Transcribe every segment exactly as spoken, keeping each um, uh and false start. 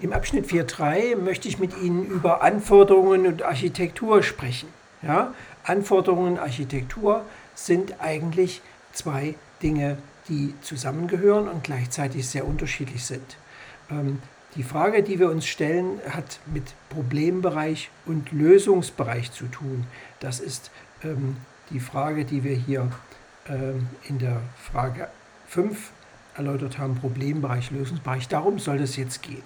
Im Abschnitt vier Punkt drei möchte ich mit Ihnen über Anforderungen und Architektur sprechen. Ja? Anforderungen und Architektur sind eigentlich zwei Dinge, die zusammengehören und gleichzeitig sehr unterschiedlich sind. Ähm, die Frage, die wir uns stellen, hat mit Problembereich und Lösungsbereich zu tun. Das ist ähm, die Frage, die wir hier ähm, in der Frage fünf erläutert haben, Problembereich, Lösungsbereich. Darum soll es jetzt gehen.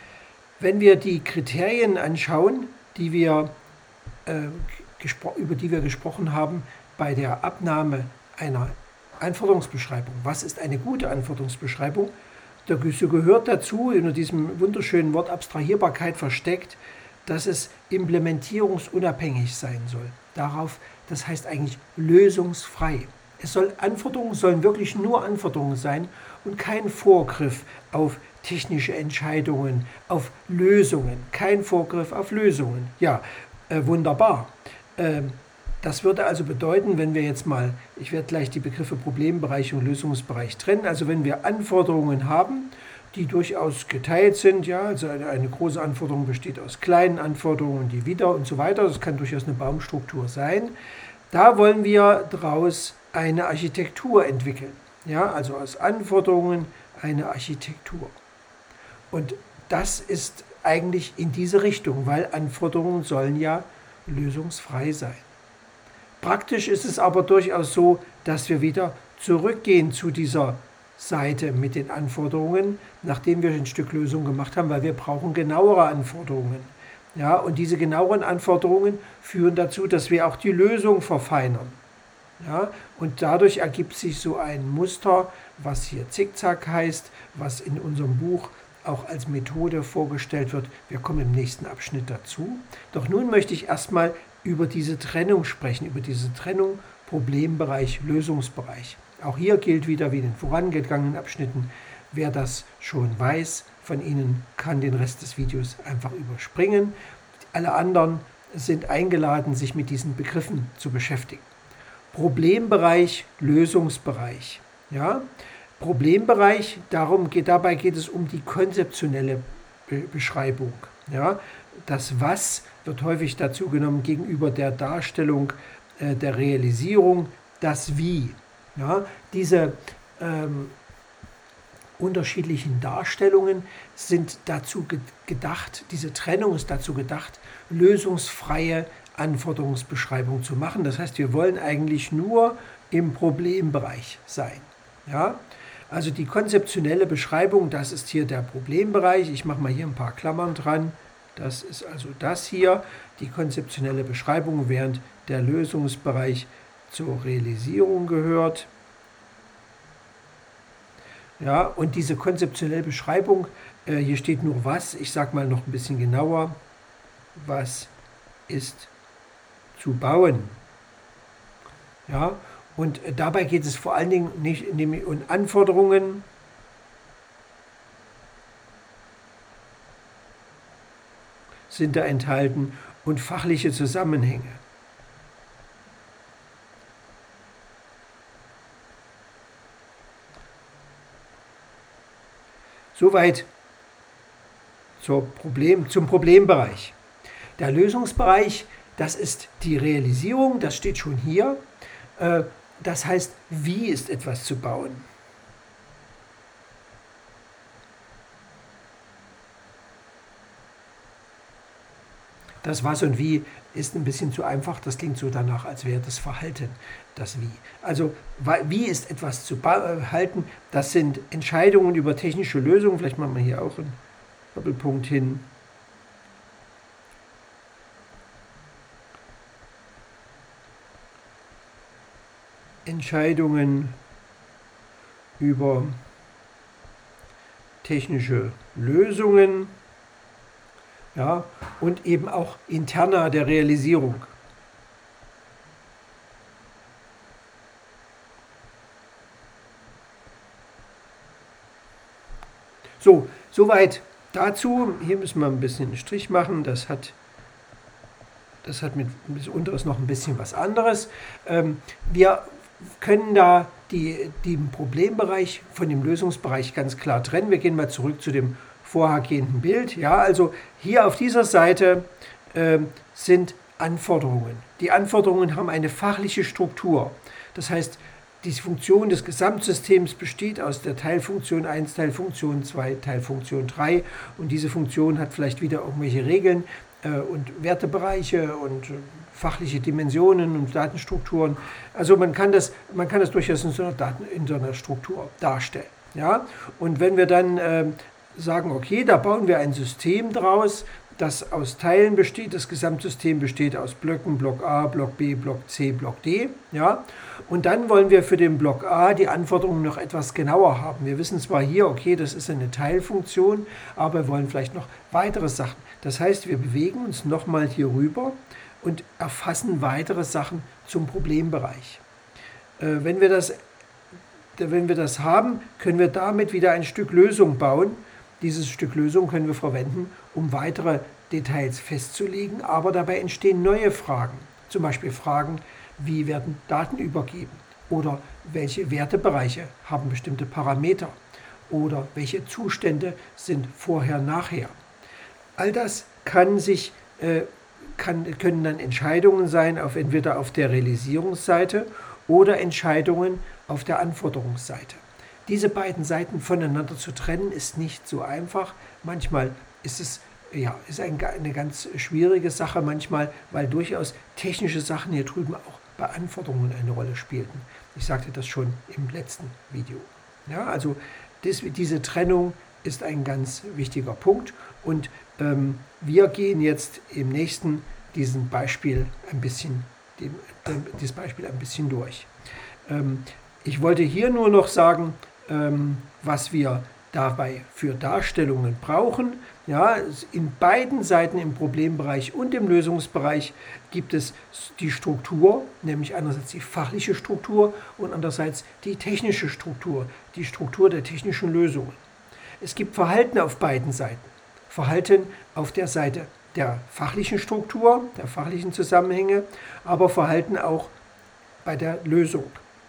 Wenn wir die Kriterien anschauen, die wir, äh, über die wir gesprochen haben bei der Abnahme einer Anforderungsbeschreibung. Was ist eine gute Anforderungsbeschreibung? Da gehört dazu, unter diesem wunderschönen Wort Abstrahierbarkeit versteckt, dass es implementierungsunabhängig sein soll. Darauf, das heißt eigentlich lösungsfrei. Es soll, Anforderungen sollen wirklich nur Anforderungen sein und kein Vorgriff auf technische Entscheidungen, auf Lösungen, kein Vorgriff auf Lösungen. Ja, äh, wunderbar. Ähm, das würde also bedeuten, wenn wir jetzt mal, ich werde gleich die Begriffe Problembereich und Lösungsbereich trennen, also wenn wir Anforderungen haben, die durchaus geteilt sind, ja, also eine, eine große Anforderung besteht aus kleinen Anforderungen, die wieder und so weiter, das kann durchaus eine Baumstruktur sein, da wollen wir daraus eine Architektur entwickeln, ja, also aus Anforderungen eine Architektur. Und das ist eigentlich in diese Richtung, weil Anforderungen sollen ja lösungsfrei sein. Praktisch ist es aber durchaus so, dass wir wieder zurückgehen zu dieser Seite mit den Anforderungen, nachdem wir ein Stück Lösung gemacht haben, weil wir brauchen genauere Anforderungen. Ja, und diese genaueren Anforderungen führen dazu, dass wir auch die Lösung verfeinern. Ja, und dadurch ergibt sich so ein Muster, was hier Zickzack heißt, was in unserem Buch auch als Methode vorgestellt wird. Wir kommen im nächsten Abschnitt dazu. Doch nun möchte ich erstmal über diese Trennung sprechen, über diese Trennung Problembereich, Lösungsbereich. Auch hier gilt wieder wie in den vorangegangenen Abschnitten, wer das schon weiß von Ihnen, kann den Rest des Videos einfach überspringen. Alle anderen sind eingeladen, sich mit diesen Begriffen zu beschäftigen. Problembereich, Lösungsbereich. Ja? Problembereich, darum geht, dabei geht es um die konzeptionelle Be- Beschreibung. Ja? Das Was wird häufig dazu genommen gegenüber der Darstellung äh, der Realisierung, das Wie. Ja? Diese ähm, unterschiedlichen Darstellungen sind dazu ge- gedacht, diese Trennung ist dazu gedacht, lösungsfreie Anforderungsbeschreibung zu machen. Das heißt, wir wollen eigentlich nur im Problembereich sein. Ja? Also die konzeptionelle Beschreibung, das ist hier der Problembereich. Ich mache mal hier ein paar Klammern dran. Das ist also das hier, die konzeptionelle Beschreibung, während der Lösungsbereich zur Realisierung gehört. Ja, und diese konzeptionelle Beschreibung, äh, hier steht nur was, ich sage mal noch ein bisschen genauer, was ist zu bauen. Ja, und dabei geht es vor allen Dingen nicht nämlich um Anforderungen, sind da enthalten und fachliche Zusammenhänge. Soweit zur Problem, zum Problembereich. Der Lösungsbereich, das ist die Realisierung, das steht schon hier. Das heißt, wie ist etwas zu bauen? Das Was und Wie ist ein bisschen zu einfach, das klingt so danach, als wäre das Verhalten das Wie. Also wie ist etwas zu halten? Das sind Entscheidungen über technische Lösungen, vielleicht machen wir hier auch einen Doppelpunkt hin. Entscheidungen über technische Lösungen, ja, und eben auch interner der Realisierung. So, soweit dazu. Hier müssen wir ein bisschen einen Strich machen. Das hat, das hat mit das Unteres noch ein bisschen was anderes. Ähm, wir können da die, den Problembereich von dem Lösungsbereich ganz klar trennen. Wir gehen mal zurück zu dem vorhergehenden Bild. Ja, also hier auf dieser Seite äh, sind Anforderungen. Die Anforderungen haben eine fachliche Struktur. Das heißt, die Funktion des Gesamtsystems besteht aus der Teilfunktion eins, Teilfunktion zwei, Teilfunktion drei und diese Funktion hat vielleicht wieder irgendwelche Regeln äh, und Wertebereiche und äh, fachliche Dimensionen und Datenstrukturen. Also man kann das, man kann das durchaus in so einer, Daten, in so einer Struktur darstellen. Ja? Und wenn wir dann äh, sagen, okay, da bauen wir ein System draus, das aus Teilen besteht, das Gesamtsystem besteht aus Blöcken, Block A, Block B, Block C, Block D. Ja? Und dann wollen wir für den Block A die Anforderungen noch etwas genauer haben. Wir wissen zwar hier, okay, das ist eine Teilfunktion, aber wir wollen vielleicht noch weitere Sachen. Das heißt, wir bewegen uns nochmal hier rüber und erfassen weitere Sachen zum Problembereich. Äh, wenn wir das, wenn wir das haben, können wir damit wieder ein Stück Lösung bauen. Dieses Stück Lösung können wir verwenden, um weitere Details festzulegen, aber dabei entstehen neue Fragen. Zum Beispiel Fragen, wie werden Daten übergeben oder welche Wertebereiche haben bestimmte Parameter oder welche Zustände sind vorher, nachher. All das kann sich, äh, kann, können dann Entscheidungen sein, auf entweder auf der Realisierungsseite oder Entscheidungen auf der Anforderungsseite. Diese beiden Seiten voneinander zu trennen, ist nicht so einfach. Manchmal ist es ja, ist ein, eine ganz schwierige Sache, manchmal, weil durchaus technische Sachen hier drüben auch bei Anforderungen eine Rolle spielten. Ich sagte das schon im letzten Video. Ja, also das, diese Trennung ist ein ganz wichtiger Punkt und ähm, wir gehen jetzt im nächsten diesen Beispiel ein bisschen, dem, dem, dieses Beispiel ein bisschen durch. Ähm, ich wollte hier nur noch sagen, ähm, was wir dabei für Darstellungen brauchen. Ja, in beiden Seiten, im Problembereich und im Lösungsbereich, gibt es die Struktur, nämlich einerseits die fachliche Struktur und andererseits die technische Struktur, die Struktur der technischen Lösungen. Es gibt Verhalten auf beiden Seiten. Verhalten auf der Seite der fachlichen Struktur, der fachlichen Zusammenhänge, aber Verhalten auch bei der Lösung.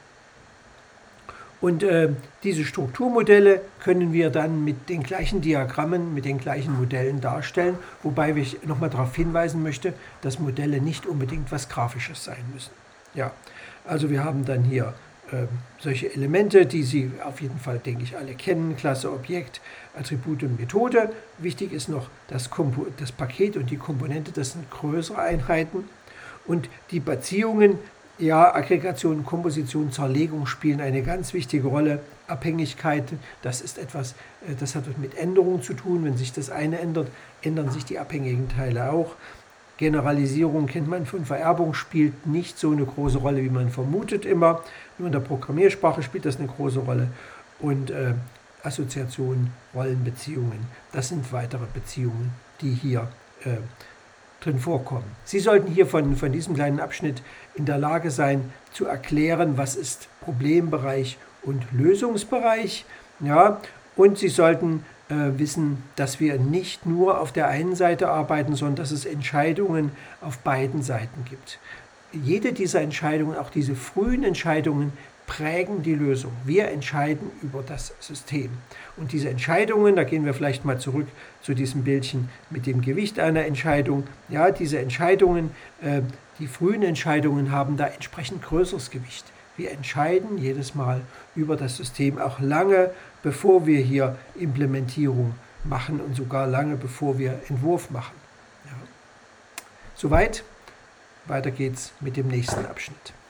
Und äh, diese Strukturmodelle können wir dann mit den gleichen Diagrammen, mit den gleichen Modellen darstellen, wobei ich nochmal darauf hinweisen möchte, dass Modelle nicht unbedingt was Grafisches sein müssen. Ja, also wir haben dann hier äh, solche Elemente, die Sie auf jeden Fall, denke ich, alle kennen, Klasse, Objekt, Attribut und Methode. Wichtig ist noch das, Kompo das Paket und die Komponente, das sind größere Einheiten. Und die Beziehungen, ja, Aggregation, Komposition, Zerlegung spielen eine ganz wichtige Rolle. Abhängigkeiten, das ist etwas, das hat mit Änderungen zu tun. Wenn sich das eine ändert, ändern sich die abhängigen Teile auch. Generalisierung kennt man von Vererbung, spielt nicht so eine große Rolle, wie man vermutet immer. Nur in der Programmiersprache spielt das eine große Rolle. Und äh, Assoziationen, Rollenbeziehungen, das sind weitere Beziehungen, die hier äh, drin vorkommen. Sie sollten hier von, von diesem kleinen Abschnitt in der Lage sein, zu erklären, was ist Problembereich und Lösungsbereich. Ja, und Sie sollten äh, wissen, dass wir nicht nur auf der einen Seite arbeiten, sondern dass es Entscheidungen auf beiden Seiten gibt. Jede dieser Entscheidungen, auch diese frühen Entscheidungen, prägen die Lösung. Wir entscheiden über das System. Und diese Entscheidungen, da gehen wir vielleicht mal zurück zu diesem Bildchen mit dem Gewicht einer Entscheidung. Ja, diese Entscheidungen, äh, die frühen Entscheidungen haben da entsprechend größeres Gewicht. Wir entscheiden jedes Mal über das System, auch lange bevor wir hier Implementierung machen und sogar lange bevor wir Entwurf machen. Ja. Soweit, weiter geht's mit dem nächsten Abschnitt.